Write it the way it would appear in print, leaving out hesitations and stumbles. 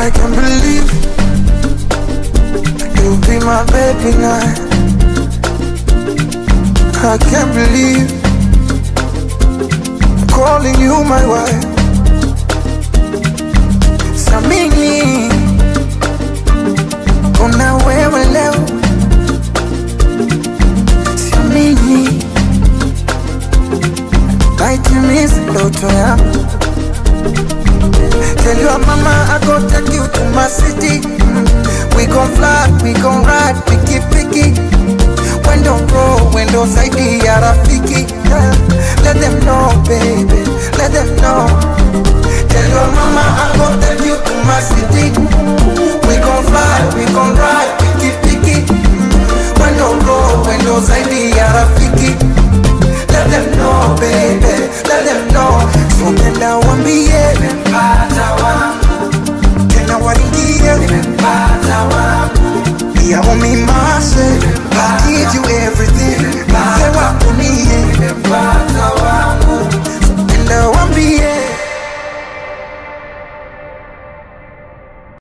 I can't believe you'll be my baby now. I can't believe I'm calling you my wife. Samini, kuna wewe leo. Samini, naitimiza ndoto yangu. Tell your mama I go take you to my city. We gon' fly, we gon' ride, picky. When don't go, when don't say the Rafiki. Let them know, baby, let them know. Tell your mama I go take you to my city. We gon' fly, we gon' ride, picky. When don't go, when don't say the Rafiki. Let them know, baby, let them know. So nenda wambie nimepata wangu, tena waringie nimepata wangu. Yeah, homie, I give you everything.